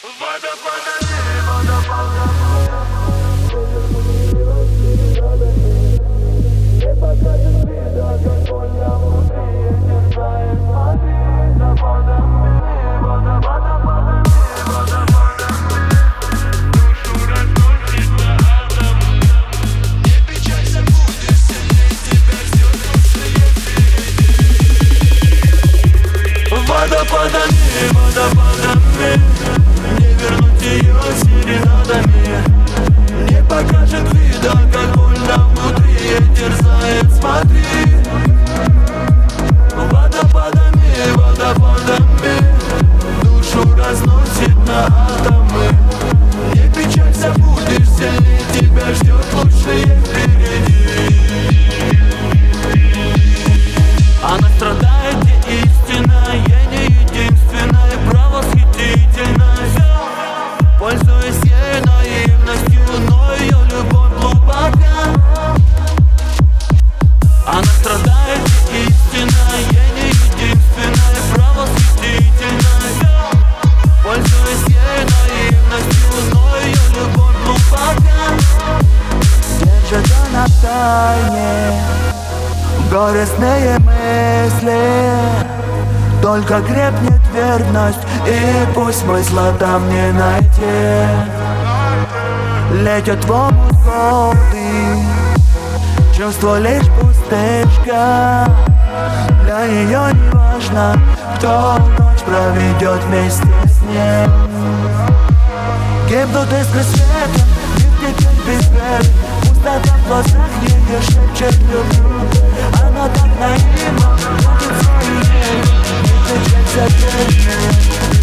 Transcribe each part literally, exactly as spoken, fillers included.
Водопадами, водопадами, не вернуть ее серенадами. Не покажет вида, как больно внутри терзает, смотри. Водопадами, водопадами, душу разносит на атомы. Не печалься, будешь сильнее, тебя ждет лучшее впереди. Она страдает, где истинная, не единственная, правосхитительность. Пользуясь ей наивностью, но ее любовь глубока. Она страдает, где истинная, не единственная, правосхитительность. Пользуясь ей наивностью, но ее любовь глубока. Держит она в тайне горестные мысли, только крепнет верность, и пусть смысла там не найти. Летят в омут годы, чувство лишь пустышка. Для нее не важно, кто ночь проведет вместе с ним. Гибнут искры света, мир теперь безбед. Пустота в глазах ее шепчет люблю. Она так наивна, будет своей, не печалься, вернее.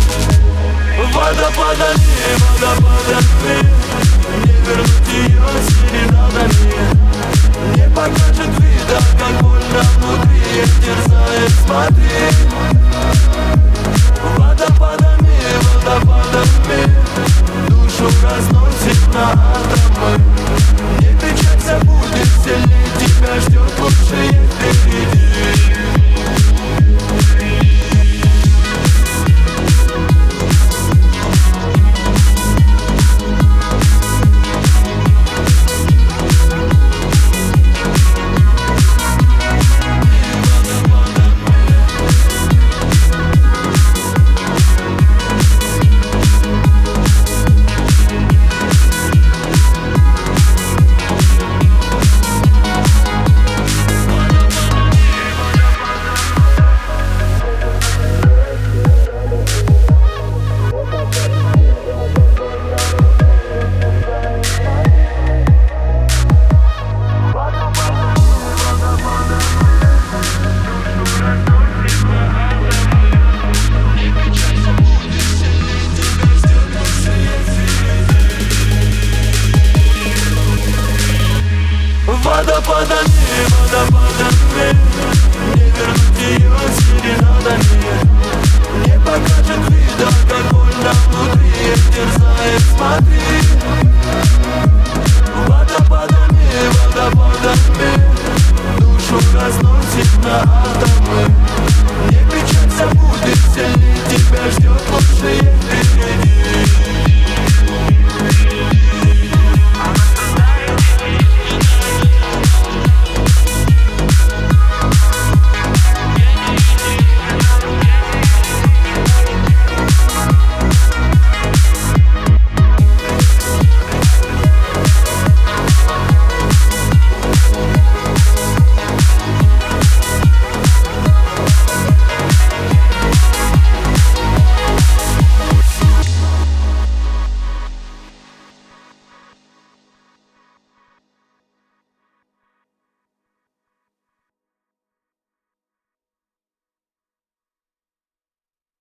Водопадами, водопадами, не вернуть ее серенадами. Не покажет вида, как больно внутри терзает, смотри. Водопадами, водопадами, душу разносит на атомы. Не печалься, будешь сильнее, тебя ждет лучшее впереди. Водопадами, водопадами, не вернуть ее серенадами. Не покажет вида, как больно внутри терзает, смотри.